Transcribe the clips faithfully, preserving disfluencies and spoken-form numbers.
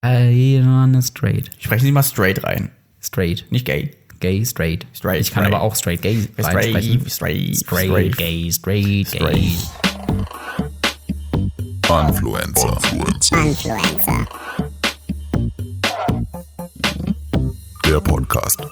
Äh, straight. Ich spreche nicht mal straight rein. Straight. Nicht gay. Gay, straight. Straight. Ich kann straight. aber auch straight gay Straight, reinsprechen. straight, Straight, straight. gay, straight, Straight. gay. Influencer. Influencer. Der Podcast.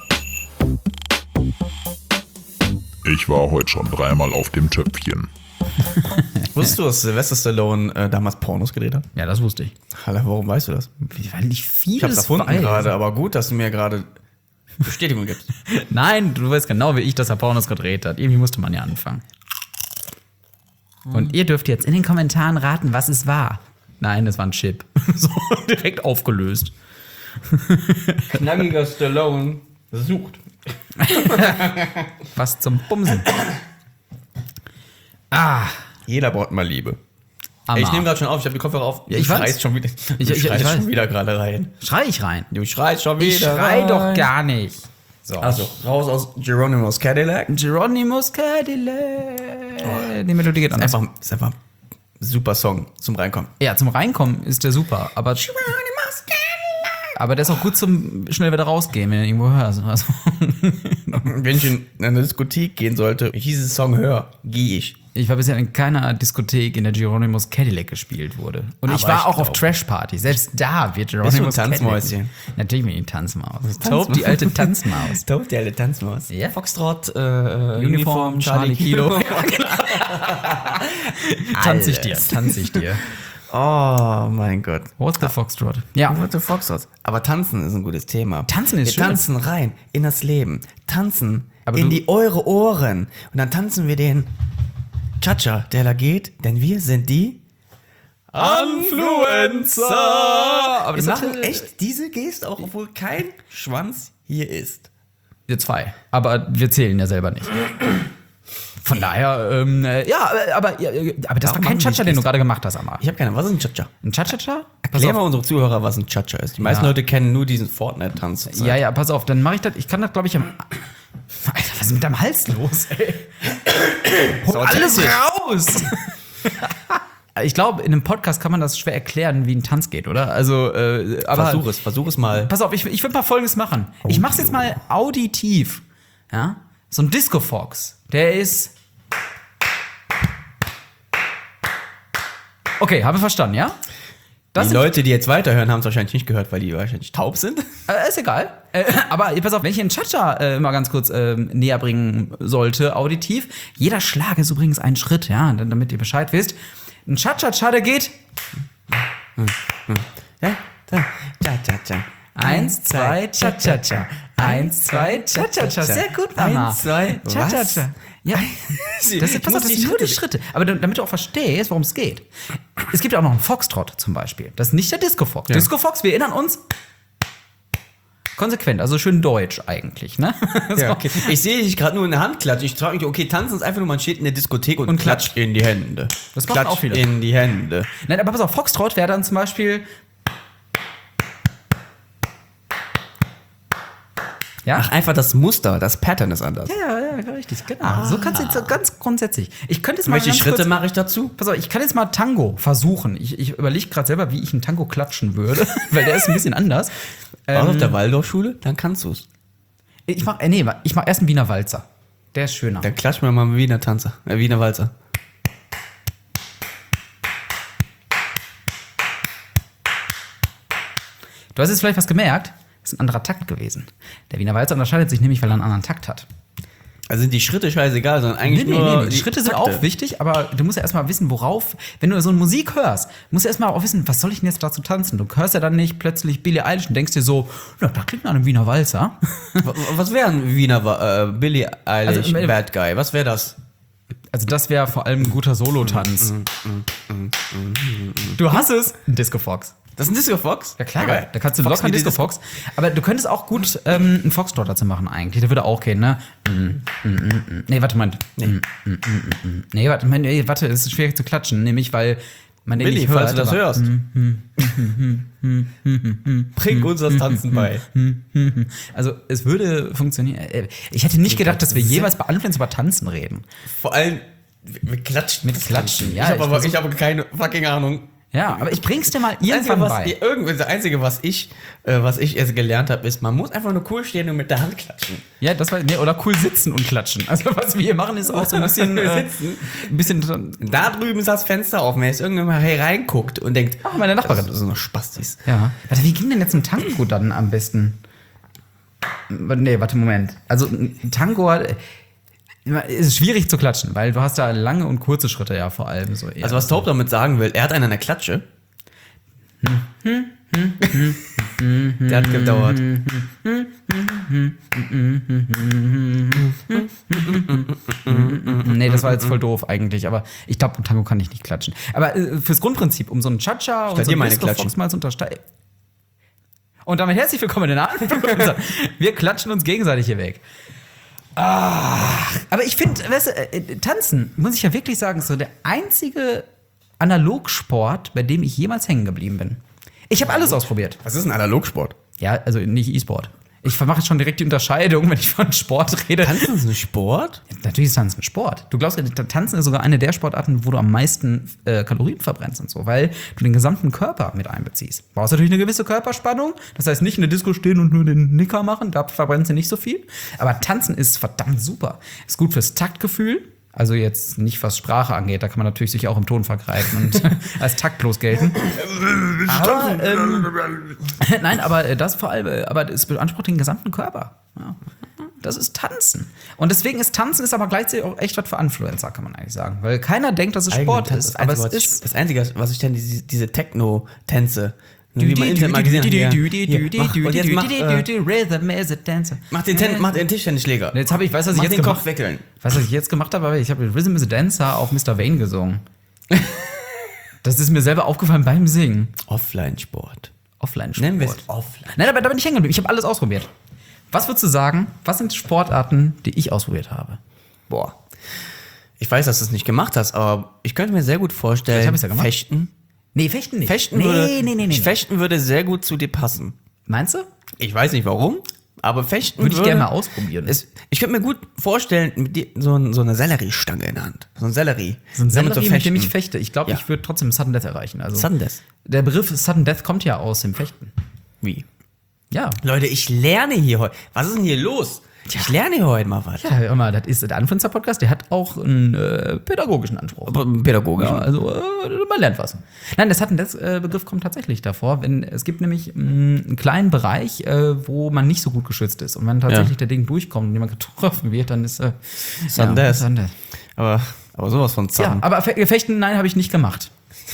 Ich war heute schon dreimal auf dem Töpfchen. Wusstest du, dass Sylvester Stallone äh, damals Pornos gedreht hat? Ja, das wusste ich. Alter, warum weißt du das? Weil ich vieles Ich hab's erfunden weiß. gerade, aber gut, dass du mir gerade Bestätigung gibst. Nein, du weißt genau, wie ich das, Herr Pornos gedreht hat. Irgendwie musste man ja anfangen. Und ihr dürft jetzt in den Kommentaren raten, was es war. Nein, es war ein Chip. So direkt aufgelöst. Knackiger Stallone sucht. Was zum Bumsen. Ah, Jeder braucht mal Liebe. Hammer. Ey, ich nehme gerade schon auf, ich habe die Kopfhörer auf. Ja, ich du weiß. schreist schon wieder. Du Ich- ich- schreist ich weiß. schon wieder gerade rein. Schrei ich rein. Du schreist schon wieder Ich schrei rein. doch gar nicht. So. Also, raus aus Geronimo's Cadillac. Geronimo's Cadillac. Die Melodie geht Ist anders. einfach, ist einfach ein super Song zum Reinkommen. Ja, zum Reinkommen ist der super, aber, Geronimo's Cadillac. aber der ist auch gut zum schnell wieder rausgehen, wenn du irgendwo hörst. Also, Wenn ich in eine Diskothek gehen sollte, ich diesen Song höre, gehe ich. ich war bisher in keiner Diskothek, in der Geronimo's Cadillac gespielt wurde. Und ich Aber war ich auch auf glaub- Trashpartys. Selbst da wird Bist du ein Geronimo's Cadillac. Tanzmäuschen? Natürlich bin ich ein Tanzmaus. Tanzmaus. Taub, die alte Tanzmaus. Taub, die alte Tanzmaus. Ja. Foxtrot, äh, Uniform, Charlie Kilo. Tanz ich dir, Alles. tanz ich dir. Oh mein Gott. What's the Foxtrot? Ja. What the Foxtrot. Aber tanzen ist ein gutes Thema. Tanzen ist Wir schön. tanzen rein in das Leben. Tanzen Aber in du- die eure Ohren. Und dann tanzen wir den Cha-Cha, der da geht, denn wir sind die Influencer. Aber Wir das machen hatte- echt diese Geste, auch obwohl kein Schwanz hier ist. Wir zwei. Aber wir zählen ja selber nicht. Von daher, ähm, äh, ja, aber, aber, ja, aber das Warum war kein machen die Cha-Cha, den du das? gerade gemacht hast, Amar. Ich habe keine. Was ist ein Cha-Cha? Ein Cha-Cha-Cha? Pass Erklär mal auf. unsere Zuhörer, was ein Cha-Cha ist. Die meisten Ja. Leute kennen nur diesen Fortnite-Tanz. zurzeit. Ja, ja, pass auf, dann mache ich das. Ich kann das, glaube ich, am. Alter, was ist mit deinem Hals los, ey? Hol So, alles tanzig. raus! Ich glaube, in einem Podcast kann man das schwer erklären, wie ein Tanz geht, oder? Also, äh, aber. Versuch es, versuch es mal. Pass auf, ich, ich würde mal Folgendes machen. Ich mach's jetzt mal auditiv. Ja? So ein Disco Fox. Der ist. Okay, habe verstanden, ja? Das Die sind- Leute, die jetzt weiterhören, haben es wahrscheinlich nicht gehört, weil die wahrscheinlich taub sind. Äh, ist egal. Äh, aber pass auf, wenn ich den Cha-Cha äh, mal ganz kurz ähm, näher bringen sollte, auditiv. Jeder Schlag ist übrigens ein Schritt, ja, damit ihr Bescheid wisst. Ein Cha-Cha-Cha, der geht. Ja, da. Cha-Cha-Cha. Eins, zwei, Cha-Cha-Cha. Eins, zwei, Cha-Cha-Cha. Sehr gut, Mama. Eins, zwei, Cha-Cha-Cha. Ja, das, ist, Ich pass muss auf, das die sind nur die Schritte- Schritte. Aber damit du auch verstehst, worum es geht. Es gibt ja auch noch einen Foxtrot zum Beispiel. Das ist nicht der Disco-Fox. Ja. Disco-Fox, wir erinnern uns, konsequent, also schön deutsch eigentlich, ne? So. Ja, okay. Ich sehe dich gerade nur in der Hand klatschen. Ich frage mich, okay, tanzen ist einfach nur, man steht in der Diskothek und, Und klatscht in die Hände. Das machen klatscht auch viele. in die Hände. Nein, aber pass auf, Foxtrot wäre dann zum Beispiel. Ja? Ach, einfach das Muster, das Pattern ist anders. Ja, ja, ja, richtig, genau. So kannst du jetzt so ganz grundsätzlich. Ich könnte jetzt mal Welche ganz Schritte kurz, mache ich dazu? pass auf, ich kann jetzt mal Tango versuchen. Ich, ich überlege gerade selber, wie ich einen Tango klatschen würde, weil der ist ein bisschen anders. Warst du auf Ähm, der Waldorfschule? Dann kannst du es. ich mach, äh, nee, ich mach erst einen Wiener Walzer. Der ist schöner. Dann klatsch mir mal einen Wiener Tanzer, äh, Wiener Walzer. Du hast jetzt vielleicht was gemerkt. Das ist ein anderer Takt gewesen. Der Wiener Walzer unterscheidet sich nämlich, weil er einen anderen Takt hat. Also sind die Schritte scheißegal, sondern eigentlich Nee, nee, nur nee, nee. Die Schritte sind Takte. auch wichtig, aber du musst ja erstmal wissen, worauf, wenn du so eine Musik hörst, musst du erstmal auch wissen, was soll ich denn jetzt dazu tanzen? Du hörst ja dann nicht plötzlich Billie Eilish und denkst dir so, na, da klingt nach einem Wiener Walzer. W- Was wäre ein Wiener Wa- äh, Billie Eilish Also, äh, Bad Guy? Was wäre das? Also das wäre vor allem ein guter Solotanz. Du hast es. Ein Disco Fox. Das ist ein Disco Fox? Ja klar, geil. da kannst du Fox locker einen wie die Disco Fox. Aber du könntest auch gut ähm, einen Foxtrot dazu machen eigentlich. Der würde auch gehen, ne? Mm, mm, mm, mm. Nee, warte mal. Nee, mm, mm, mm, mm. nee warte, mein, nee, warte, es ist schwierig zu klatschen, nämlich weil man den Billy, nicht hört. falls du das aber- hörst. Bring uns das Tanzen bei. Also es würde funktionieren. Äh, Ich hätte nicht gedacht, dass wir jeweils bei Influencer über Tanzen reden. Vor allem, wir klatschen Mit Klatschen, ja, Ich habe ich aber versuch- ich habe keine fucking Ahnung. Ja, aber ich bring's dir mal Das Einzige, irgendwann was, bei. irgendwie, das Einzige, was ich, äh, was ich erst gelernt habe, ist, man muss einfach nur cool stehen und mit der Hand klatschen. Ja, das war, nee, oder cool sitzen und klatschen. Also was wir hier machen, ist auch so ein bisschen, äh, ein bisschen, Da drüben ist das Fenster offen, wenn jetzt irgendjemand mal hier reinguckt und denkt, ach, meine Nachbarin. das ist so eine Spastis. Ja. Warte, wie ging denn jetzt ein Tango dann am besten? Nee, warte, Moment. Also ein Tango hat, ist schwierig zu klatschen, weil du hast da lange und kurze Schritte ja vor allem so eher. Also was Taub damit sagen will, er hat einen an der Klatsche. Der hat gedauert. Nee, das war jetzt voll doof eigentlich, aber ich glaube, im Tango kann ich nicht klatschen. Aber äh, fürs Grundprinzip, um so einen Cha-Cha und dir so einen meine Disco klatschen. Fox mal zu untersteigen. Und damit herzlich willkommen in den Abend. Wir klatschen uns gegenseitig hier weg. Ach, aber ich finde, weißt du, äh, tanzen, muss ich ja wirklich sagen, ist so der einzige Analogsport, bei dem ich jemals hängen geblieben bin. Ich habe alles ausprobiert. Was ist ein Analogsport? Ja, also nicht E-Sport. Ich mache jetzt schon direkt die Unterscheidung, wenn ich von Sport rede. Tanzen ist ein Sport? Ja, natürlich ist Tanzen Sport. Du glaubst, Tanzen ist sogar eine der Sportarten, wo du am meisten äh, Kalorien verbrennst und so, weil du den gesamten Körper mit einbeziehst. Du brauchst natürlich eine gewisse Körperspannung. Das heißt, nicht in der Disco stehen und nur den Nicker machen, da verbrennst du nicht so viel. Aber Tanzen ist verdammt super. Ist gut fürs Taktgefühl. Also jetzt nicht, was Sprache angeht, da kann man natürlich sich auch im Ton vergreifen und als taktlos gelten. Aber, ähm, nein, aber äh, das vor allem, äh, aber es beansprucht den gesamten Körper. Ja. Das ist Tanzen. Und deswegen ist Tanzen ist aber gleichzeitig auch echt was für Influencer, kann man eigentlich sagen. Weil keiner denkt, dass es Sport Eigentlich, ist, das aber Einzige, es was ist. Ich, das Einzige, was ich kenne, diese, diese Techno-Tänze. Wie man Internet mal gesehen hat. Hier, hier, mach- und jetzt mach, äh, Rhythm is a dancer. Mach den, Ten, mach den Tischtennisschläger. Jetzt habe ich, weiß was ich Mach jetzt den gemacht Kopf wickeln. Weißt du, was ich jetzt gemacht habe? Aber ich habe Rhythm is a Dancer auf Mister Wayne gesungen. Das ist mir selber aufgefallen beim Singen. Offline-Sport. Offline-Sport. Nennen wir es offline. Nein, aber da bin ich hängen geblieben. Ich habe alles ausprobiert. Was würdest du sagen, was sind Sportarten, die ich ausprobiert habe? Boah. Ich weiß, dass du es nicht gemacht hast, aber ich könnte mir sehr gut vorstellen, Vielleicht hab ich's ja gemacht. Fechten. Nee, Fechten nicht. Fechten, nee, würde, nee, nee, nee. Fechten würde sehr gut zu dir passen. Meinst du? Ich weiß nicht warum, aber Fechten Würde ich gerne mal ausprobieren. Es, ich könnte mir gut vorstellen, mit dir so, ein, so eine Selleriestange in der Hand. So ein Sellerie. so ein Damit Sellerie, mit dem ich fechte. Ich glaube, Ja. ich würde trotzdem Sudden Death erreichen. Also, Sudden Death? Der Begriff Sudden Death kommt ja aus dem Fechten. Wie? Ja. Leute, ich lerne hier heute. Was ist denn hier los? Ich lerne hier heute mal was. Ja, hör mal, das ist der Influencer-Podcast, der hat auch einen äh, pädagogischen Anspruch. Aber pädagogisch. Ja, also äh, man lernt was. Nein, das hat das äh, Begriff kommt tatsächlich davor, wenn es gibt nämlich mh, einen kleinen Bereich, äh, wo man nicht so gut geschützt ist und wenn tatsächlich Ja. der Ding durchkommt und jemand getroffen wird, dann ist äh, Sudden ja, Death. Sudden Death. Aber, aber sowas von Ja, Zappen. aber Fe Fechten, nein, habe ich nicht gemacht.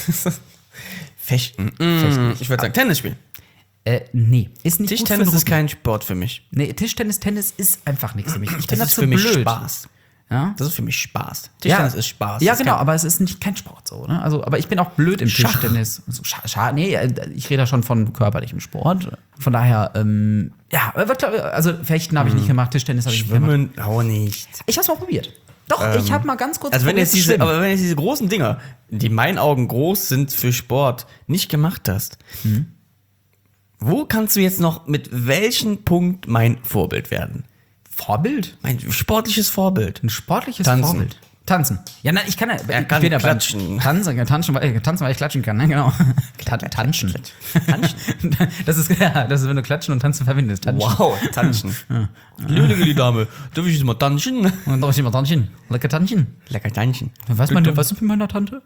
Fechten. Mm, ich würde sagen, Tennis spielen. Äh, nee, ist nicht Tischtennis gut für den ist kein Sport für mich. Rücken. Nee, Tischtennis, Tennis ist einfach nichts für mich. Ich Das bin ist dazu für mich blöd. Spaß. Ja? Das ist für mich Spaß. Tischtennis ist Spaß. Ja, Das ist genau, kein- aber es ist nicht kein Sport so, ne? Also, aber ich bin auch blöd im Schach. Tischtennis. So, Schach, Schach, nee, äh, ich rede da schon von körperlichem Sport. Von daher, ähm, ja, aber glaub- also Fechten habe ich nicht gemacht, Tischtennis habe ich nicht gemacht. Schwimmen auch nicht. Ich habe es mal probiert. Doch, ich habe mal ganz kurz Also wenn probiert jetzt zu diese, schwimmen. aber wenn jetzt diese großen Dinger, die in meinen Augen groß sind für Sport, nicht gemacht hast, Mhm. wo kannst du jetzt noch mit welchem Punkt mein Vorbild werden? Vorbild? Mein sportliches Vorbild. Ein sportliches Tanzen. Vorbild. Tanzen. Ja, nein, ich kann ja. Er ich kann bin ja beim klatschen. Tanzen, ja, tanzen, weil, äh, tanzen, weil ich klatschen kann, ne? Genau. Tan- Tanschen. Tanschen. Das ist, ja, das ist, wenn du Klatschen und Tanzen verbindest. Tanschen. Wow, tanzen. Lüge, die Dame. Darf ich jetzt mal tanzen? Und dann darf ich immer tanschen. Lecker tanschen. Lecker tanzen. Weißt du, was ist mit meiner Tante?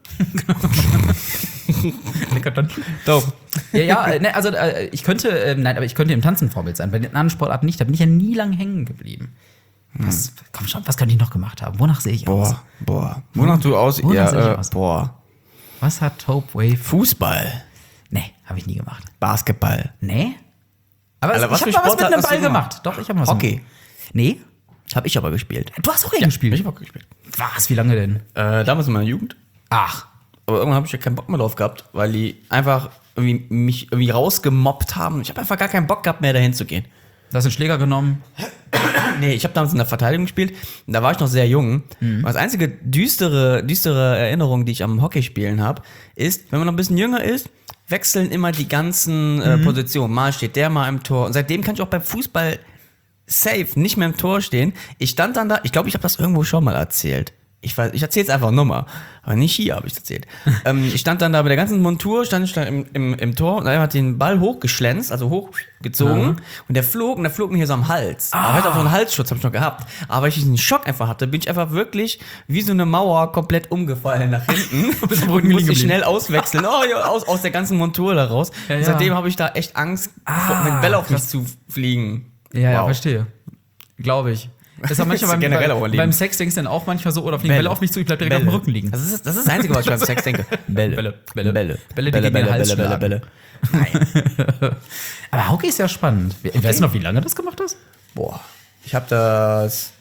Lecker tanschen. Doch. Ja, ja, äh, ne, also äh, ich könnte, äh, nein, aber ich könnte im Tanzen Vorbild sein. Bei den anderen Sportarten nicht. Da bin ich ja nie lang hängen geblieben. Was, komm schon, was könnte ich noch gemacht haben? Wonach sehe ich aus? Boah, boah. Wonach du aus? Wonach Ja, sehe ich äh, aus? boah. Was hat Taupe Wave? Fußball. Nee, habe ich nie gemacht. Basketball. Nee? Aber Alter, ich was habe für mal was mit Sportarten einem hast Ball du gemacht? gemacht. Doch, ich habe mal was Hockey. gemacht. Nee? Hab ich aber gespielt. Du hast Hockey gespielt? Ich hab Hockey gespielt. Was? Wie lange denn? Äh, damals in meiner Jugend. Ach. Aber irgendwann habe ich ja keinen Bock mehr drauf gehabt, weil die einfach irgendwie mich irgendwie rausgemobbt haben. Ich habe einfach gar keinen Bock gehabt mehr dahin zu gehen. Du hast den Schläger genommen. Nee, ich habe damals in der Verteidigung gespielt. Da war ich noch sehr jung. Und das einzige düstere, düstere Erinnerung, die ich am Hockeyspielen habe, ist, wenn man noch ein bisschen jünger ist, wechseln immer die ganzen äh, Positionen. Mal steht der mal im Tor. Und seitdem kann ich auch beim Fußball safe nicht mehr im Tor stehen. Ich stand dann da, ich glaube, ich habe das irgendwo schon mal erzählt. ich weiß, ich erzähl's einfach nochmal, aber nicht hier habe ich erzählt. ähm, ich stand dann da mit der ganzen Montur, stand ich da im, im, im Tor und er hat den Ball hochgeschlänzt, also hochgezogen Mhm. und der flog und der flog mir hier so am Hals. Ah. Aber ich hatte auch so einen Halsschutz, habe ich noch gehabt. Aber weil ich diesen Schock einfach hatte, bin ich einfach wirklich wie so eine Mauer komplett umgefallen nach hinten. Bist am Rücken und liegen musste geblieben. schnell auswechseln, oh, ja, aus, aus der ganzen Montur da raus. Ja, ja. Seitdem habe ich da echt Angst, Ah, mit Bälle auf mich krass. zu fliegen. Ja, ja, Wow. verstehe. Glaube ich. Das ist auch manchmal beim, Generell auch beim, Leben. beim Sex denkst du dann auch manchmal so, oder fliegen Bälle, auf mich zu, ich bleib direkt auf dem Rücken liegen. Das ist, das ist das Einzige, was ich beim Sex denke. Bälle. Bälle, Bälle. Bälle. Bälle, die gegen den Hals Bälle, schlagen. Bälle. Aber Hockey ist ja spannend. Okay. Weißt du noch, wie lange du das gemacht hast? Boah. Ich habe das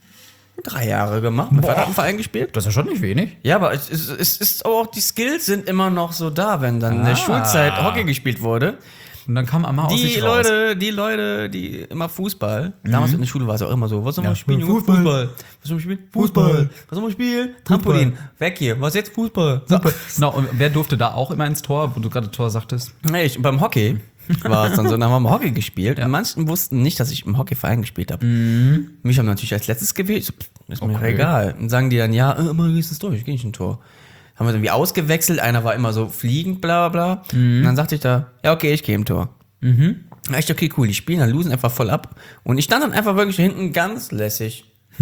drei Jahre gemacht. Mein Vater hat im Verein gespielt. Das ist ja schon nicht wenig. Ja, aber es, es, es ist auch, die Skills sind immer noch so da, wenn dann in der Ah. Schulzeit Hockey gespielt wurde. Und dann kam Amma aus Die sich raus. Leute, die Leute, die immer Fußball. Damals in der Schule war es auch immer so. Was sollen wir Ja, spielen? Junge? Fußball. Fußball. Was sollen wir spielen? Fußball. Was sollen wir spielen? Trampolin. Weg hier. Was jetzt? Fußball. So. Genau, und wer durfte da auch immer ins Tor, wo du gerade Tor sagtest? Nee, ich, beim Hockey war es dann so, dann haben wir Hockey gespielt. Ja. Und manchen wussten nicht, dass ich im Hockeyverein gespielt habe. Mich haben natürlich als letztes gewählt. Ich so, pff, ist mir Okay. egal. Und sagen die dann, ja, äh, immer gehst du durch, ich geh nicht ein Tor. Haben wir irgendwie ausgewechselt, einer war immer so fliegend, bla bla bla. Und dann sagte ich da, ja, okay, ich gehe im Tor. Mhm. Echt, okay, cool, die spielen, dann losen einfach voll ab. Und ich stand dann einfach wirklich hinten ganz lässig.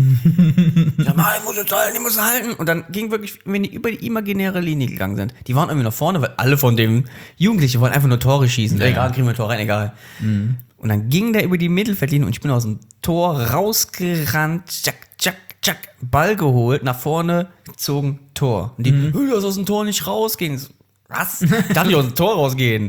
Ja, mal, ich muss jetzt halten, ich muss halten. Und dann ging wirklich, wenn die über die imaginäre Linie gegangen sind, die waren irgendwie nach vorne, weil alle von dem Jugendlichen wollen einfach nur Tore schießen. Ja, egal, ja. kriegen wir ein Tor rein, egal. Und dann ging der über die Mittelfeldlinie und ich bin aus dem Tor rausgerannt, tschack, tschack, tschack, Ball geholt, nach vorne gezogen, Tor. Und die, mhm. du hast aus dem Tor nicht rausgehen. So, was? Darf ich aus dem Tor rausgehen?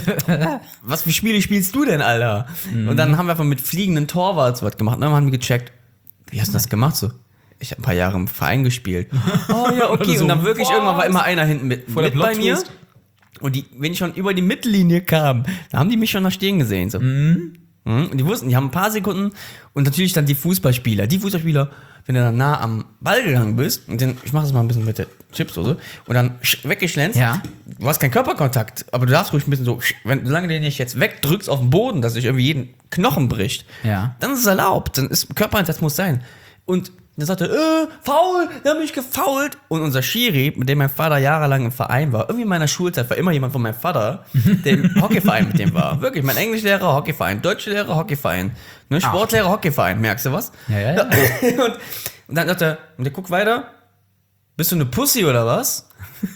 Was für Spiele spielst du denn, Alter? Und dann haben wir einfach mit fliegenden Torwarts was gemacht. Und dann haben wir gecheckt, wie hast du das gemacht so? Ich habe ein paar Jahre im Verein gespielt. Oh ja, okay. So, und dann wirklich was? irgendwann war immer einer hinten mit, Voller mit bei mir. Plot-Twist. Und die, wenn ich schon über die Mittellinie kam, da haben die mich schon noch stehen gesehen. So. Mhm. Und die wussten, die haben ein paar Sekunden und natürlich dann die Fußballspieler. Die Fußballspieler, wenn du dann nah am Ball gegangen bist, und dann, ich mach das mal ein bisschen mit der Chipsdose, und dann sch- weggeschlänzt, Ja. du hast keinen Körperkontakt, aber du darfst ruhig ein bisschen so, sch- wenn, solange du den nicht jetzt wegdrückst auf den Boden, dass sich irgendwie jeden Knochen bricht, Ja. dann ist es erlaubt, dann ist Körpereinsatz muss sein. Und dann sagte er, äh, faul, der hat mich gefault. Und unser Schiri, mit dem mein Vater jahrelang im Verein war, irgendwie in meiner Schulzeit war immer jemand von meinem Vater, der im Hockeyverein mit dem war. Wirklich, mein Englischlehrer, Hockeyverein, Deutschlehrer, Hockeyverein, ne, Sportlehrer, Hockeyverein, merkst du was? Ja, ja, ja. und, und dann sagt er, und der guckt weiter, bist du eine Pussy oder was?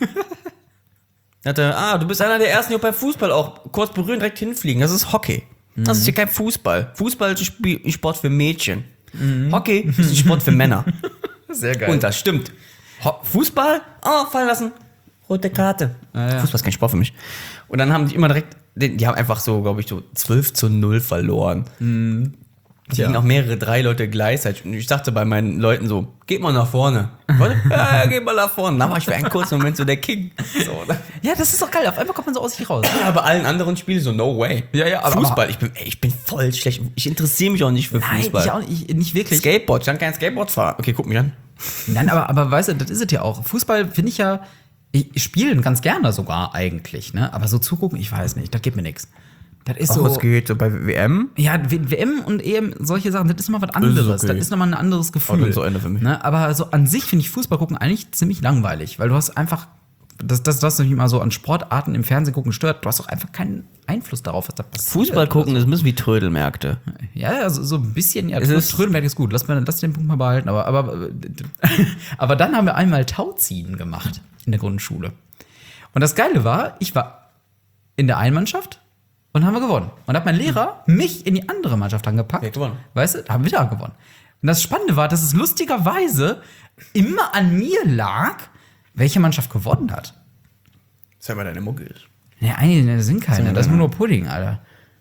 Dann hat er, ah, du bist einer der ersten, die auch beim Fußball auch kurz berühren, direkt hinfliegen. Das ist Hockey. Das ist hier kein Fußball. Fußball ist ein Spiel- ein Sport für Mädchen. Hockey ist ein Sport für Männer. Sehr geil. Und das stimmt. Ho- Fußball? Oh, fallen lassen. Rote Karte. Ah, ja. Fußball ist kein Sport für mich. Und dann haben die immer direkt, die, die haben einfach so, glaube ich, so zwölf zu null verloren. Die Tja. gingen auch mehrere, drei Leute gleichzeitig. Und ich dachte bei meinen Leuten so, geht mal nach vorne. Warte, ja, ja, geht mal nach vorne. Dann war ich für einen kurzen Moment so der King. So, ne? Ja, das ist doch geil. Auf einmal kommt man so aus sich raus. Ja, bei allen anderen Spielen so, no way. Ja, ja, aber- Fußball, ich bin, ey, ich bin voll schlecht. Ich interessiere mich auch nicht für Nein, Fußball. ich auch nicht, nicht wirklich. Skateboard, ich kann kein Skateboard fahren. Okay, guck mich an. Nein, aber, aber weißt du, das ist es ja auch. Fußball finde ich ja, ich spiele ganz gerne sogar eigentlich, ne? Aber so zugucken, ich weiß nicht, das gibt mir nichts. Das ist so. was geht so bei W M? Ja, W- WM und E M, solche Sachen, das ist immer was anderes. Das ist, okay. nochmal ein anderes Gefühl. dann so Ende für mich. Ne? Aber so an sich finde ich Fußball gucken eigentlich ziemlich langweilig, weil du hast einfach, das, das, das mich mal so an Sportarten im Fernsehen gucken stört, du hast doch einfach keinen Einfluss darauf, was da passiert. Fußball gucken ist ein bisschen wie Trödelmärkte. Ja, also so ein bisschen, ja, Es Trö- ist- Trödelberg ist gut, lass, mal, lass den Punkt mal behalten. Aber, aber, aber dann haben wir einmal Tauziehen gemacht in der Grundschule. Und das Geile war, ich war in der einen Mannschaft und haben wir gewonnen. Und hat mein Lehrer mich in die andere Mannschaft angepackt. Wer hat gewonnen? Weißt du, haben wir da gewonnen. Und das Spannende war, dass es lustigerweise immer an mir lag, welche Mannschaft gewonnen hat. Sag mal, deine Mucke ist. Ja, einige das sind keine, das ist nur Pudding, Alter.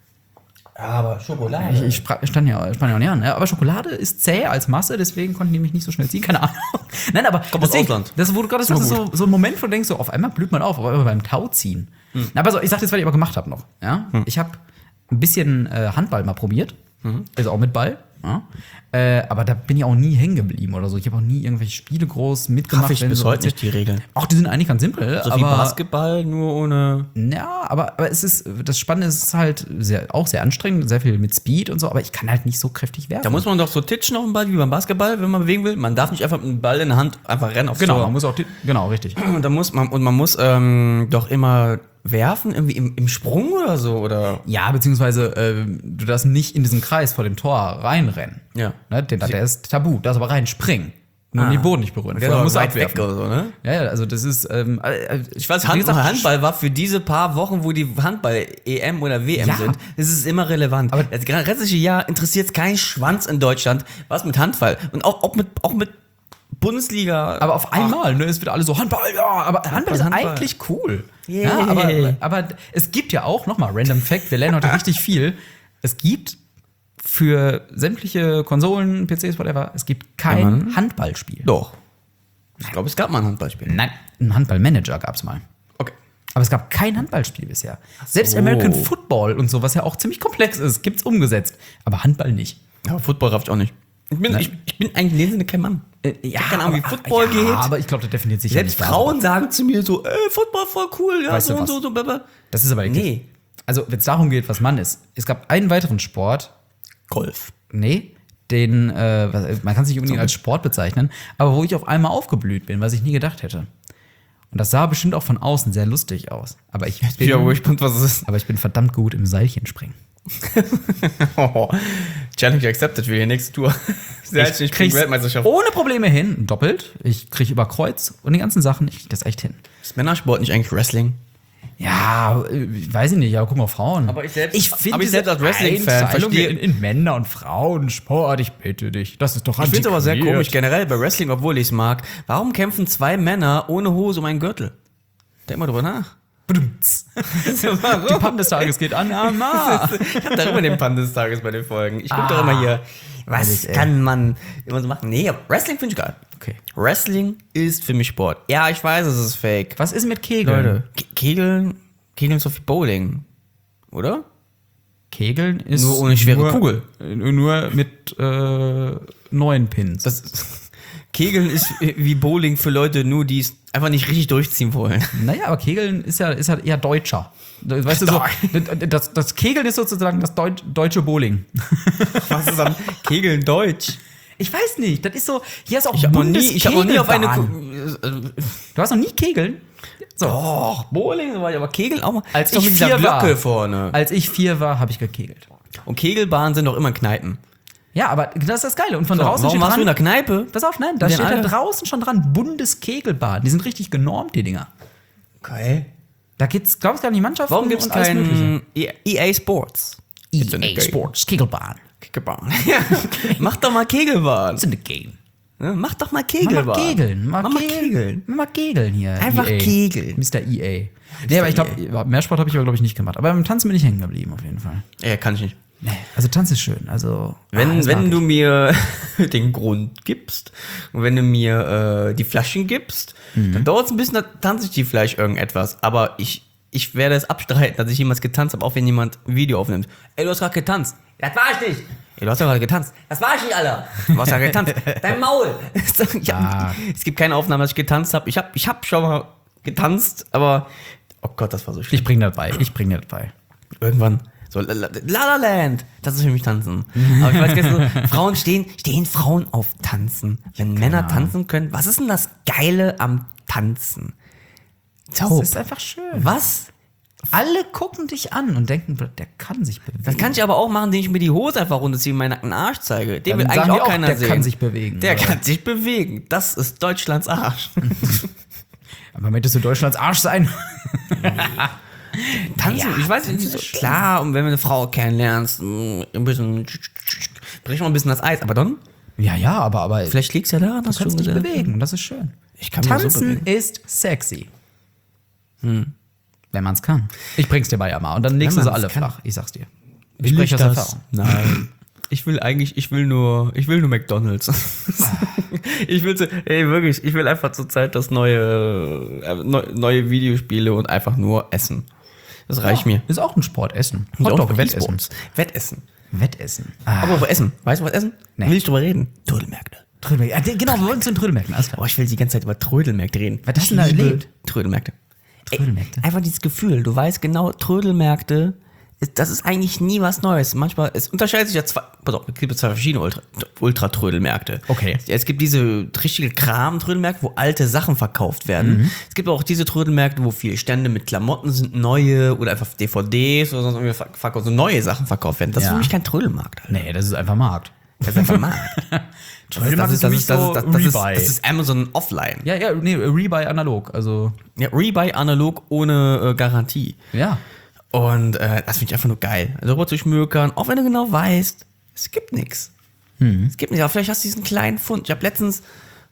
Aber Schokolade. Ich, ich spra- stand ja, spann ja auch nicht an, ne? Aber Schokolade ist zäh als Masse, deswegen konnten die mich nicht so schnell ziehen, keine Ahnung. Nein, aber Kommt aus deswegen, Ausland. das wurde gerade Super so, so, so ein Moment, wo du denkst, so, auf einmal blüht man auf, aber immer beim Tauziehen. Hm. Aber so, ich sag jetzt, was ich aber gemacht habe noch. Ja? Ich habe ein bisschen äh, Handball mal probiert, also auch mit Ball. Ja? Äh, aber da bin ich auch nie hängen geblieben oder so. Ich habe auch nie irgendwelche Spiele groß mitgemacht. Raff ich wenn bis so heute nicht die Regeln. Auch die sind eigentlich ganz simpel. So wie aber Basketball, nur ohne... Ja, aber, aber es ist, das Spannende ist, es ist halt sehr, auch sehr anstrengend, sehr viel mit Speed und so, aber ich kann halt nicht so kräftig werfen. Da muss man doch so titschen auf dem Ball, wie beim Basketball, wenn man bewegen will. Man darf nicht einfach mit dem Ball in der Hand einfach rennen aufs genau, Tor. man muss auch, die, genau, richtig. Und, da muss man, und man muss ähm, doch immer werfen, irgendwie im, im Sprung oder so, oder? Ja, beziehungsweise äh, du darfst nicht in diesen Kreis vor dem Tor reinrennen. Ja. Ne, der, der ist tabu, du darfst aber reinspringen. Nur Ah. den Boden nicht berühren. Der Vorher muss musst du weit weg abwerfen. oder so, ne? Ja, ja, also das ist, ähm, äh, Ich weiß, wie Hand, gesagt, Handball war für diese paar Wochen, wo die Handball-E M oder W M Ja. sind, das ist immer relevant. Aber das restliche Jahr interessiert kein Schwanz in Deutschland, was mit Handball. Und auch, auch mit, auch mit Bundesliga. Aber auf einmal, ne, es wird alles so Handball, ja, aber Handball ist Handball. eigentlich cool. Yay. Ja, aber, aber es gibt ja auch, nochmal, Random Fact, wir lernen heute richtig viel. Es gibt für sämtliche Konsolen, P Cs, whatever, es gibt kein Handballspiel. Doch. Ich glaube, es gab mal ein Handballspiel. Nein, ein Handballmanager gab es mal. Okay. Aber es gab kein Handballspiel bisher. Selbst American Football und so, was ja auch ziemlich komplex ist, gibt's umgesetzt. Aber Handball nicht. Aber Football raff ich auch nicht. Ich bin, ich, ich bin eigentlich in dem Sinne kein Mann. Äh, ja, hab keine Ahnung, wie aber- Football ja, geht. aber ich glaube, das definiert sich Selbst ja nicht Frauen sagen zu mir so, ey, Football voll cool, ja, Weißt so du und was? so, so, blablabla. Das ist aber eklig. Nee. Also, wenn es darum geht, was Mann ist. Es gab einen weiteren Sport, Golf. nee, den, äh, was- man kann es nicht unbedingt als Sport bezeichnen, aber wo ich auf einmal aufgeblüht bin, was ich nie gedacht hätte. Und das sah bestimmt auch von außen sehr lustig aus. Aber ich Ich bin aber bin, gespannt, was es ist. aber ich bin verdammt gut im Seilchenspringen. Oh, Challenge accepted für die nächste Tour. Sehr Ich krieg's Weltmeisterschaft. ohne Probleme hin, doppelt. Ich kriege über Kreuz und die ganzen Sachen, ich krieg das echt hin. Ist Männersport nicht eigentlich Wrestling? Ja, äh, weiß ich nicht, aber guck mal, Frauen. Aber ich selbst- ich finde aber ich selbst als Wrestling-Fan verstehe- in, in Männer- und Frauensport, ich bitte dich, das ist doch Ich finde es aber sehr antiquiert. komisch, generell bei Wrestling, obwohl ich es mag. Warum kämpfen zwei Männer ohne Hose um einen Gürtel? Denk mal drüber nach. Die Pam des Tages geht an Amma. Ich hab da immer den Pan des Tages bei den Folgen. Ich guck doch immer hier, was Ehrlich, ey. kann man immer so machen? Nee, aber Wrestling finde ich geil. Okay. Wrestling ist für mich Sport. Ja, ich weiß, es ist fake. Was ist mit Kegeln? Leute, Ke- Kegeln, Kegeln ist doch wie Bowling. Oder? Kegeln ist Nur ohne schwere nur, Kugel. äh, Nur mit äh, neun Pins. Das, Kegeln ist wie Bowling für Leute nur, die es einfach nicht richtig durchziehen wollen. naja, aber Kegeln ist ja, ist ja eher deutscher. Weißt du, so, das, das Kegeln ist sozusagen das Deut deutsche Bowling. Was ist am Kegeln Deutsch? Ich weiß nicht, das ist so, hier ist auch Ich habe noch nie, ich habe noch nie auf eine Bundeskegelbahn. Ku- Du hast noch nie Kegeln? So. Och, Bowling, so weit, aber Kegeln auch mal. Als Ist doch ich mit dieser vier Glocke war, vorne. Als ich vier war, habe ich gekegelt. Und Kegelbahnen sind doch immer Kneipen. Ja, aber das ist das Geile. Und von So, draußen warum steht warst du in der dran, Kneipe? pass auf, nein, da Denn steht da alle- draußen schon dran, Bundeskegelbahn. Die sind richtig genormt, die Dinger. Okay. Da gibt's, glaube ich, gar nicht Mannschaften Warum gibt es und alles keinen E A Sports? It's in the E A game. Sports, Kegelbahn. Kegelbahn. Mach doch mal Kegelbahn. It's in the game. Ne, Mach doch mal Mach Kegelbahn. mal Kegeln. Mach, Mach mal Kegeln. Kegeln. Mach mal Kegeln hier. Einfach E A. Kegeln. Mister E A. Nee, aber ich glaube, mehr Sport habe ich aber, glaube ich, nicht gemacht. Aber beim Tanzen bin ich hängen geblieben, auf jeden Fall. Ja, kann ich nicht. Nee, also Tanz ist schön. Also, Wenn, ah, das mag wenn ich. du mir den Grund gibst und wenn du mir äh, die Flaschen gibst, Mhm. dann dauert es ein bisschen, dann tanze ich die vielleicht irgendetwas. Aber ich, ich werde es abstreiten, dass ich jemals getanzt habe, auch wenn jemand ein Video aufnimmt. Ey, du hast gerade getanzt. Das war ich nicht. Ey, du hast ja gerade getanzt. Das war ich nicht, Alter. Du hast ja getanzt. Dein Maul. ich hab, Ah. Es gibt keine Aufnahme, dass ich getanzt habe. Ich habe ich hab schon mal getanzt, aber oh Gott, das war so schlimm. Ich bring das bei. Ich bring das bei. Irgendwann so La La, La La Land, das ist für mich Tanzen. Aber ich weiß gar nicht so, Frauen stehen, stehen Frauen auf Tanzen. Wenn Männer tanzen können, was ist denn das Geile am Tanzen? Das So, ist einfach schön. was? Alle gucken dich an und denken, der kann sich bewegen. Das kann ich aber auch machen, indem ich mir die Hose einfach runterziehe und meinen nackten Arsch zeige. Den Dann will eigentlich sagen die auch auch, keiner der sehen. kann sich bewegen, Der oder? kann sich bewegen. Das ist Deutschlands Arsch. Aber möchtest du Deutschlands Arsch sein? Tanzen, Ja, ich weiß nicht, so, klar, und wenn du eine Frau kennenlernst, mh, ein bisschen, brich mal ein bisschen das Eis, aber dann, Ja, ja, aber, aber vielleicht liegt's ja daran, dass du kannst du dich gesagt- bewegen. Das ist schön. Ich kann mich so Tanzen bewegen. ist sexy. Hm. Wenn man es kann. Ich bring's dir bei, Amma. Und dann legst du Wenn sie man's alle kann. flach. Ich sag's dir. Ich spreche aus Erfahrung. Nein. Ich will eigentlich, ich will nur, ich will nur McDonalds. ich will, so, ey, wirklich, ich will einfach zur Zeit das neue, äh, neu, neue Videospiele und einfach nur essen. Das reicht mir. Ist auch ein Sport, Essen. Ist auch Hotdog, ein Wettessen. E-Sports. Wettessen. Wettessen. Ah, Aber Essen. Weißt du was Essen? Nee. Will ich drüber reden? Trödelmärkte. Trödelmärkte. Ja, genau, wir wollen zu den Trödelmärkten. Alles klar. Oh, ich will die ganze Zeit über Trödelmärkte reden. Was hast du Ich denn da liebe erlebt? Trödelmärkte. Trödelmärkte? Ey, einfach dieses Gefühl, du weißt genau, Trödelmärkte, ist, das ist eigentlich nie was Neues. Manchmal, es unterscheidet sich ja zwei, pass auf, es gibt ja zwei verschiedene Ultra, Ultra-Trödelmärkte. Okay. Es gibt diese richtige Kram-Trödelmärkte, wo alte Sachen verkauft werden. Mhm. Es gibt auch diese Trödelmärkte, wo viele Stände mit Klamotten sind, neue oder einfach D V Ds oder sonst irgendwie verk- verkauft, so neue Sachen verkauft werden. Das Ja. ist für mich kein Trödelmarkt, Alter. Nee, das ist einfach Markt. Das ist einfach Markt. Das ist, das, ist, das, ist, das, ist, das, das, ist, das ist Amazon offline. Ja, ja, nee, Rebuy analog. Also, Ja, Rebuy analog ohne äh, Garantie. ja. Und äh, das finde ich einfach nur geil. Also rüber zu schmökern, auch wenn du genau weißt, es gibt nichts. Es gibt nichts, aber vielleicht hast du diesen kleinen Fund. Ich habe letztens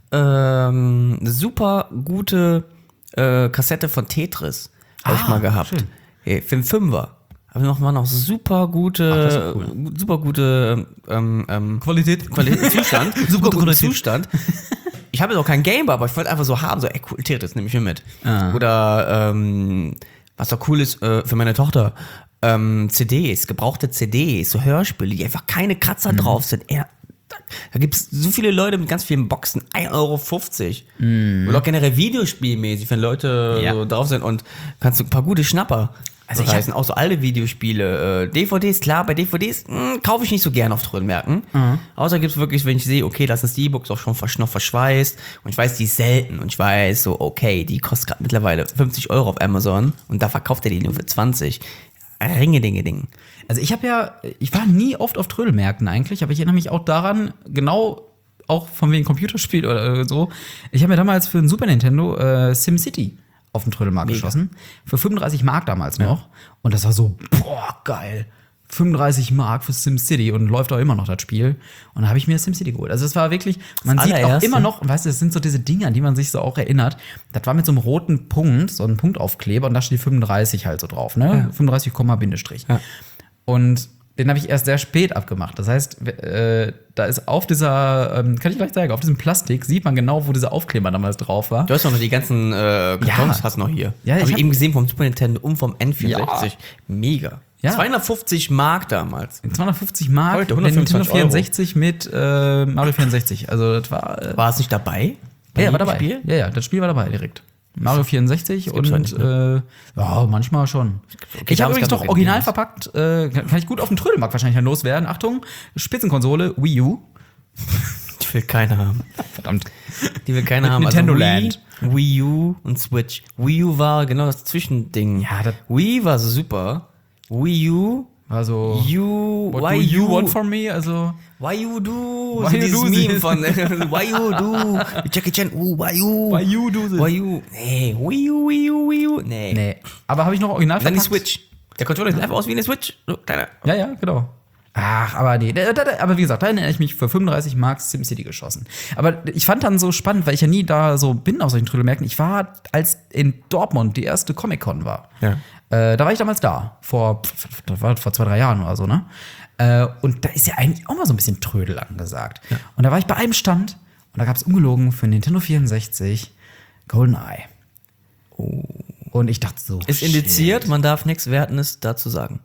ähm, eine super gute äh, Kassette von Tetris hab ich Ah, mal gehabt. schön. Hey, für einen Fünfer. Aber noch mal noch super gute, Ach, das ist cool. super gute ähm, ähm, Qualität. Qualität, Zustand, Super super guten Qualität. Zustand. Ich habe jetzt auch kein Gameboy, aber ich wollte einfach so haben, so, ey, cool, Tetris, nehme ich mir mit. Ah. Oder, ähm, was doch cool ist äh, für meine Tochter, ähm, C Ds, gebrauchte C Ds, so Hörspiele, die einfach keine Kratzer drauf sind. Eher, da da gibt es so viele Leute mit ganz vielen Boxen, ein Euro fünfzig. Oder auch generell videospielmäßig, wenn Leute Ja. so drauf sind und kannst du ein paar gute Schnapper. Also Also ich reißen, auch so alte Videospiele, äh, D V Ds, klar, bei D V Ds mh, kaufe ich nicht so gern auf Trödelmärkten. Außer gibt es wirklich, wenn ich sehe, okay, das ist die E-Books auch schon versch noch verschweißt und ich weiß, die ist selten und ich weiß so, okay, die kostet gerade mittlerweile fünfzig Euro auf Amazon und da verkauft er die nur für zwanzig. Ringe, Dinge, Ding. Also ich habe ja, ich war nie oft auf Trödelmärkten eigentlich, aber ich erinnere mich auch daran, genau auch von wegen Computerspiel oder so. Ich habe mir damals für ein Super Nintendo äh, SimCity auf den Trödelmarkt geschossen. Für fünfunddreißig Mark damals noch. Und das war so, boah, geil. fünfunddreißig Mark für SimCity und läuft auch immer noch das Spiel. Und da habe ich mir SimCity geholt. Also es war wirklich, man Das sieht auch allererste? immer noch, weißt du, das sind so diese Dinge, an die man sich so auch erinnert. Das war mit so einem roten Punkt, so ein Punktaufkleber und da steht fünfunddreißig halt so drauf, ne? fünfunddreißig, Bindestrich. Ja. Und den habe ich erst sehr spät abgemacht. Das heißt, äh, da ist auf dieser, ähm, kann ich gleich zeigen, auf diesem Plastik sieht man genau, wo dieser Aufkleber damals drauf war. Du hast doch noch die ganzen äh, Kartons, Ja. hast noch hier. Ja, Habe ich ich hab- eben gesehen vom Super Nintendo und vom N vierundsechzig. Mega. Ja. zweihundertfünfzig Mark damals. zweihundertfünfzig Mark, Heute der hundertfünfundzwanzig Nintendo vierundsechzig mit äh, Mario vierundsechzig. Also das war, äh, War es nicht dabei? ja, ja, war jedem dabei. Spiel? Ja, ja, das Spiel war dabei direkt. Mario vierundsechzig und gibt's halt nicht, äh, ja, manchmal schon. Okay, ich habe damals übrigens gab's doch auch original Games. verpackt, äh, kann kann ich gut auf dem Trödelmarkt wahrscheinlich dann loswerden. Achtung, Spitzenkonsole, Wii U. Die will keiner haben. Verdammt. Die will keiner Mit haben. Nintendo Wii, Land. Wii U und Switch. Wii U war genau das Zwischending. Ja, das- Wii war super. Wii U, Also, you, what why do you you, want from me? Also, why you do, Why so you dieses do Meme this? von, why you do, Jackie Chan, uh, why you, Why you do this? why you, nee, Wii U, Wii U, Wii U, nee. nee. Aber habe ich noch original Dann die verpackt? Switch. Der Controller sieht einfach aus wie eine Switch. So, kleiner. Ja, ja, genau. Ach, aber nee, da, da, da, aber wie gesagt, da erinnere ich mich für fünfunddreißig Mark SimCity geschossen. Aber ich fand dann so spannend, weil ich ja nie da so bin auf solchen Trödelmärkten. Ich war, als in Dortmund die erste Comic-Con war. Ja. Äh, da war ich damals da. Vor, pf, das war vor zwei, drei Jahren oder so, ne? Äh, und da ist ja eigentlich auch mal so ein bisschen Trödel angesagt. Und da war ich bei einem Stand und da gab es ungelogen für Nintendo vierundsechzig GoldenEye. Oh. Und ich dachte so. Ist shit. indiziert, man darf nichts Wertendes dazu sagen.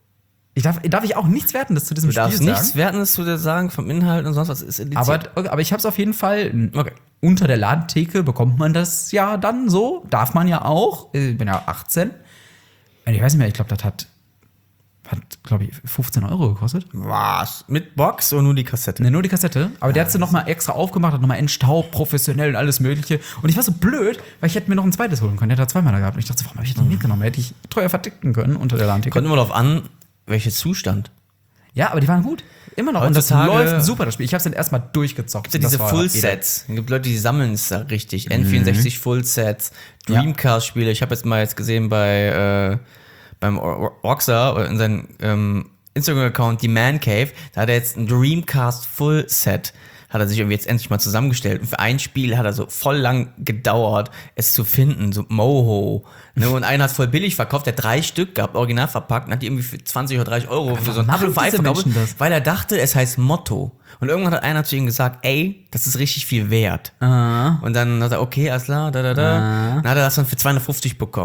Ich darf, darf ich auch nichts Wertendes zu diesem Du darfst Spiel sagen? nichts Wertendes zu dir sagen vom Inhalt und sonst was. Ist indiziert. Aber, aber ich habe es auf jeden Fall. Okay. Unter der Ladentheke bekommt man das ja dann so. Darf man ja auch. Ich bin ja achtzehn. Ich weiß nicht mehr, ich glaube, das hat, hat glaube ich, fünfzehn Euro gekostet. Was? Mit Box oder nur die Kassette? Ne, nur die Kassette. Aber der hat sie nochmal extra aufgemacht, hat nochmal entstaubt, professionell und alles Mögliche. Und ich war so blöd, weil ich hätte mir noch ein zweites holen können. Der hat da zweimal da gehabt. Und ich dachte, so, warum habe ich das nicht mitgenommen? Hätte ich teuer verticken können unter der Ladentheke. Kommt immer darauf an, welcher Zustand. Ja, aber die waren gut. Immer noch. Und das Heutzutage- läuft super, das Spiel. Ich habe es dann erstmal durchgezockt. Es gibt ja Das diese war Full-Sets. Es gibt Leute, die sammeln es da richtig. N vierundsechzig Full-Sets, Ja. Dreamcast-Spiele. Ich habe jetzt mal jetzt gesehen bei äh, beim Or- Rockstar in seinem ähm, Instagram-Account, die Man Cave, da hat er jetzt ein Dreamcast Full-Set. Hat er sich irgendwie jetzt endlich mal zusammengestellt. Und für ein Spiel hat er so voll lang gedauert, es zu finden. So Moho. Ne? Und einer hat voll billig verkauft, der hat drei Stück gehabt, original verpackt, und hat die irgendwie für zwanzig oder dreißig Euro für so ein machen Apple für diese verkauft, Menschen das? weil er dachte, es heißt Motto. Und irgendwann hat einer zu ihm gesagt, ey, das ist richtig viel wert. Ah. Und dann hat er, okay, alles klar, da, da, da. Dann hat er das dann für zweihundertfünfzig bekommen.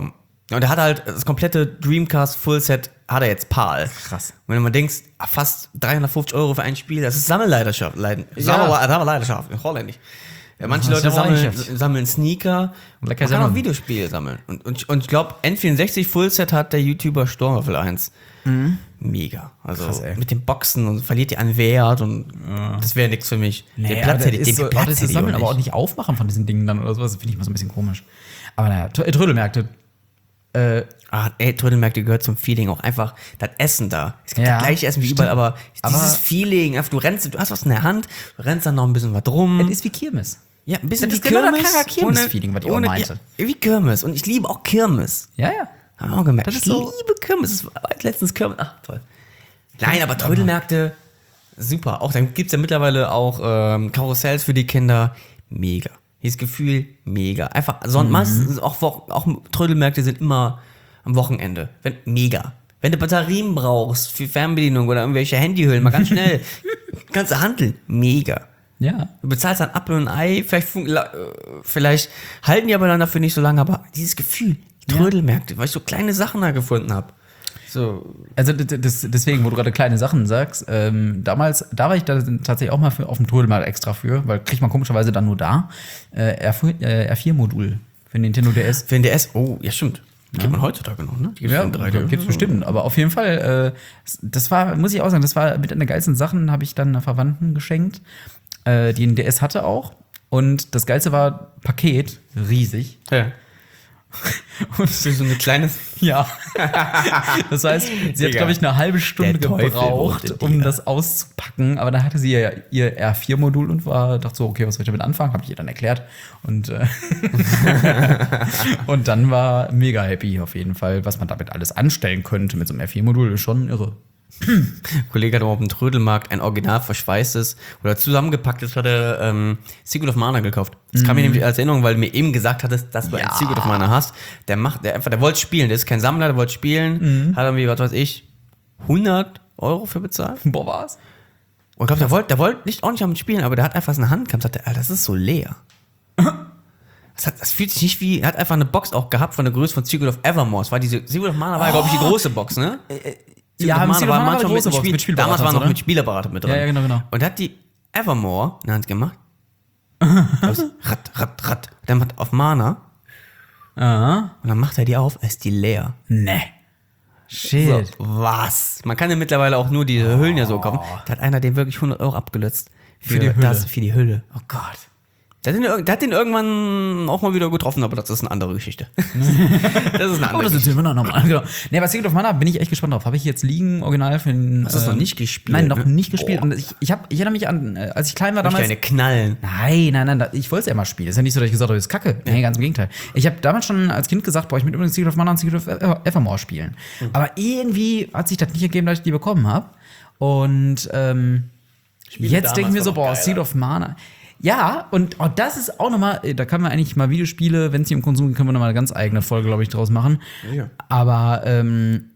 Und er hat halt das komplette Dreamcast Fullset hat er jetzt PAL. Krass. Und wenn man denkt, ah, fast dreihundertfünfzig Euro für ein Spiel, das ist Sammelleidenschaft. Leiden, Sammel- Sammelleidenschaft, holländisch. Ja, manche Das ist Leute ja sammeln, Leidenschaft. sammeln Sneaker. Lecker Man kann auch sammeln. Videospiele sammeln. Und, und, und ich glaube, N vierundsechzig Fullset hat der YouTuber Stormwaffel eins. Mega. Also Krass, ey. mit den Boxen und verliert die an Wert und das wäre nichts für mich. Nee, den Platz hätte ich, den so, Platz das hätte ist ich Sammeln, auch aber auch nicht. nicht aufmachen von diesen Dingen dann oder sowas, finde ich mal so ein bisschen komisch. Aber naja, Tr- Trödelmärkte. Äh, Ah, ey, Trödelmärkte gehört zum Feeling auch einfach das Essen da. Es gibt Ja, das gleiche Essen wie stimmt. überall, aber dieses Aber- Feeling, einfach, du rennst, du hast was in der Hand, du rennst dann noch ein bisschen was rum. es ist wie Kirmes. Ja, ein bisschen das wie ist genau das Kirmes. kranke Kirmes-Feeling, was ich auch ohne- meinte. Ja, wie Kirmes. Und ich liebe auch Kirmes. Ja, ja. Haben wir auch gemerkt. Das ist ich so- liebe Kirmes. Das war letztens Kirmes. Ach, toll. Nein, aber Trödelmärkte, super. Auch dann gibt es ja mittlerweile auch ähm, Karussells für die Kinder. Mega. Dieses Gefühl, mega. Einfach, so, Mhm. meistens auch, Wo- auch Trödelmärkte sind immer am Wochenende. Wenn, mega. Wenn du Batterien brauchst für Fernbedienung oder irgendwelche Handyhüllen, mal ganz schnell, kannst du handeln. Mega. Ja. Du bezahlst ein Apfel und ein Ei, vielleicht, fun- la- äh, vielleicht halten die aber dann dafür nicht so lange, aber dieses Gefühl, die Trödelmärkte, weil ich so kleine Sachen da gefunden habe. So, Also d- d- das, deswegen, wo du gerade kleine Sachen sagst, ähm, damals, da war ich da tatsächlich auch mal für, auf dem Trödelmarkt extra für, weil kriegt man komischerweise dann nur da. Äh, R vier Modul für Nintendo D S. für den D S, oh, ja stimmt. Die gibt man heutzutage noch, ne? Die gibt's Ja, für drei Euro. gibt's bestimmt. Aber auf jeden Fall, äh, das war, muss ich auch sagen, das war mit einer der geilsten Sachen, habe ich dann einer Verwandten geschenkt, äh, die einen D S hatte auch. Und das Geilste war Paket, riesig. Ja. Und Für so eine kleine. ja. Das heißt, sie hat, Digga. glaube ich, eine halbe Stunde Der Teufel gebraucht, wurde um dir. das auszupacken. Aber dann hatte sie ja ihr R vier Modul und war, dachte so, okay, was soll ich damit anfangen? Habe ich ihr dann erklärt. Und, äh und dann war mega happy auf jeden Fall, was man damit alles anstellen könnte mit so einem R vier Modul. Ist schon irre. Ein Kollege hat auch auf dem Trödelmarkt ein original verschweißtes oder zusammengepacktes, hat er ähm, Secret of Mana gekauft. Das kam mir nämlich als Erinnerung, weil du mir eben gesagt hattest, dass du Ja. ein Secret of Mana hast. Der macht, der einfach, der wollte spielen, der ist kein Sammler, der wollte spielen, hat irgendwie, was weiß ich, hundert Euro für bezahlt. Boah, was? Und ich glaube, der wollte der wollte nicht auch nicht damit spielen, aber der hat einfach so eine Hand gehabt und sagte, Alter, das ist so leer. Das, hat, das fühlt sich nicht wie, er hat einfach eine Box auch gehabt von der Größe von Secret of Evermore. Es war diese, Secret of Mana war, glaube ich, die große Box, ne? Secret Ja, of haben Mana Secret of war Mana manchmal eine große mit, Box Spiel, mit Spielberater, damals war noch oder? mit Spielerberater mit drin. Ja, ja, genau, genau. Und hat die Evermore in der Hand gemacht. Ratt, rat, rat. Dann hat auf Mana Aha. und dann macht er die auf, ist die leer. Ne. Shit. So, was? Man kann ja mittlerweile auch nur diese Hüllen ja so kaufen. Da hat einer den wirklich hundert Euro abgelötzt. Für die Hülle. Das, für die Hülle. Oh Gott. Der hat, den, ir- der hat den irgendwann auch mal wieder getroffen, aber das ist eine andere Geschichte. das ist eine Aber andere das ist Geschichte. immer noch normal. Genau. Nee, aber Secret of Mana bin ich echt gespannt drauf. Habe ich jetzt liegen, original für den. Hast du das äh, noch nicht gespielt, Nein, noch ne? nicht gespielt. Boah. Und ich, ich, hab, ich erinnere mich an, äh, als ich klein war Damals damals. Deine Knallen. Nein, nein, nein, da- ich wollte es ja immer spielen. Ist ja nicht so, dass ich gesagt habe, das ist kacke. Nee, ganz im Gegenteil. Ich habe damals schon als Kind gesagt, boah, ich möchte unbedingt Secret of Mana und Secret of Ever- Evermore spielen. Mhm. Aber irgendwie hat sich das nicht ergeben, dass ich die bekommen habe. Und ähm, jetzt denke ich mir so, boah, Secret of Mana. Ja, und oh, das ist auch nochmal, da kann man eigentlich mal Videospiele, wenn es hier um Konsum geht, können wir nochmal eine ganz eigene Folge, glaube ich, draus machen. Ja. Aber ähm,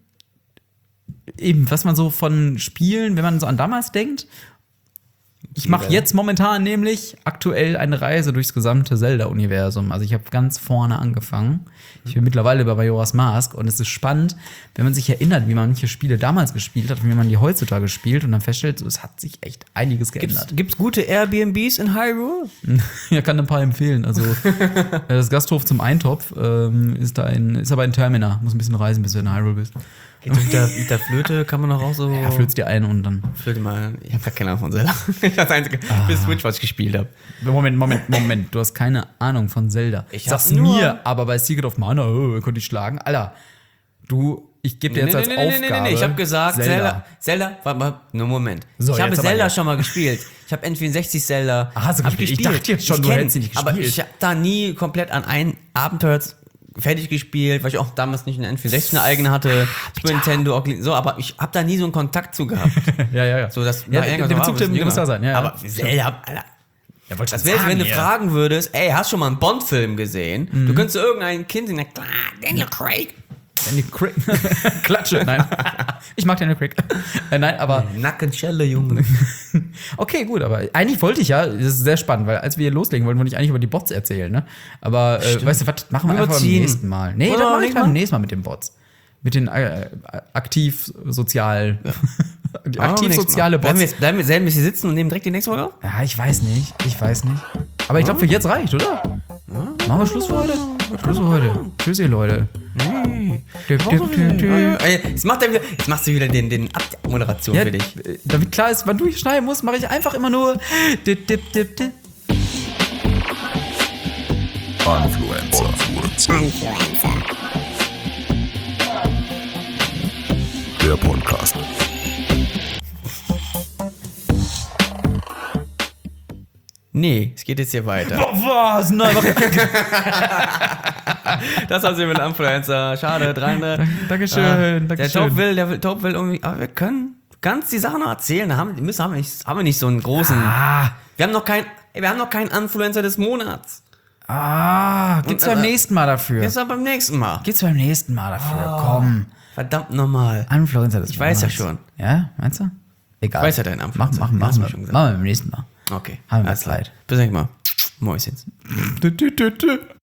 eben, was man so von Spielen, wenn man so an damals denkt, ich mache jetzt momentan nämlich aktuell eine Reise durchs gesamte Zelda-Universum. Also ich habe ganz vorne angefangen. Ich bin mittlerweile bei Majora's Mask und es ist spannend, wenn man sich erinnert, wie man manche Spiele damals gespielt hat und wie man die heutzutage spielt und dann feststellt, so, es hat sich echt einiges geändert. Gibt's, gibt's gute Airbnbs in Hyrule? Ja, kann ein paar empfehlen. Also äh, das Gasthof zum Eintopf ähm, ist da ein, ist aber ein Terminer. Muss ein bisschen reisen, bis du in Hyrule bist. Geht mit, der, mit der Flöte kann man noch auch so. Ja, flötst dir ein und dann. Flöte mal. Ich habe gar keine Ahnung von Zelda. Das ist das einzige für Switch, was ich gespielt habe. Moment, Moment, Moment. Du hast keine Ahnung von Zelda. Ich Sag's hab nur- mir, aber bei Secret of Mana, oh, konnte ich schlagen. Alter, du, ich gebe dir jetzt als Aufgabe. Ich habe gesagt, Zelda. Zelda. Zelda, warte mal, nur einen Moment. So, ich habe jetzt aber Zelda jetzt. schon mal gespielt. Ich habe N vierundsechzig Zelda. Ah, hast du hab gespielt? Ich dachte jetzt schon, Ich du kenn, hättest sie nicht Aber gespielt. ich habe da nie komplett an ein Abenteuer fertig gespielt, weil ich auch damals nicht eine N vierundsechzig eine eigene hatte, Super Nintendo, auch- so, aber ich habe da nie so einen Kontakt zu gehabt. Ja, ja, ja. So, dass ja, na, der, irgendwas der war, Bezug, aber der, ist der muss jünger. da sein. Ja, aber ja. Zelda, Alter. Ja, wollte Das wäre, wenn du fragen würdest, ey, hast du schon mal einen Bond-Film gesehen? Mhm. Du könntest irgendein Kind in der klar, Daniel Craig. Danny Craig. Klatsche, nein. Ich mag Danny Craig. Äh, nein, aber. Nackenschelle, Junge. Okay, gut, aber eigentlich wollte ich ja, das ist sehr spannend, weil als wir hier loslegen wollten, wollte ich eigentlich über die Bots erzählen, ne? Aber äh, weißt du, was machen wir einfach beim Überziehen. nächsten Mal? Nee, Oder das mache ich nicht beim mal? nächsten Mal mit den Bots. Mit den äh, aktiv sozial. Ja. aktiv soziale Bleiben Bots. wir, jetzt, bleiben wir selben bis hier sitzen und nehmen direkt die nächste Folge auf? Ja, ich weiß nicht. Ich weiß nicht. Aber ich glaube, für jetzt reicht, oder? Machen wir Schluss für heute? Schluss für heute. Tschüss, ihr Leute. Dip, dip, dip, dip. Ey, Jetzt, macht er wieder, jetzt machst du wieder den, den Abmoderation Ja, für dich. äh, damit klar ist, wann du schneiden musst, mache ich einfach immer nur dip, dip, dip, dip. Influencer. Influencer. Der Podcast. Nee, es geht jetzt hier weiter. Was? Nein, mach Das war's hier mit Influencer. Schade, dreihundert. Dankeschön, Ah, Der Dankeschön. Top will, der will, Top will irgendwie, aber wir können ganz die Sachen noch erzählen. Da haben, müssen, haben, wir nicht, haben wir nicht so einen großen. Ah, Wir haben noch kein, wir haben noch keinen Influencer des Monats. ah, gibt's Und, beim äh, nächsten Mal dafür. Jetzt aber beim nächsten Mal. Gibt's beim nächsten Mal dafür. Komm. Verdammt normal. Influencer des Ich weiß ja Monats. schon. Ja, meinst du? Egal. Ich weiß ja deinen Mach, Influencer. mach, Den mach, hast du mach, mir schon gesagt. machen wir beim nächsten Mal. Okay. Haben wir Alles klar. Zeit. Bis nächstes Mal. Mäuschen. Tü, tü, tü, tü.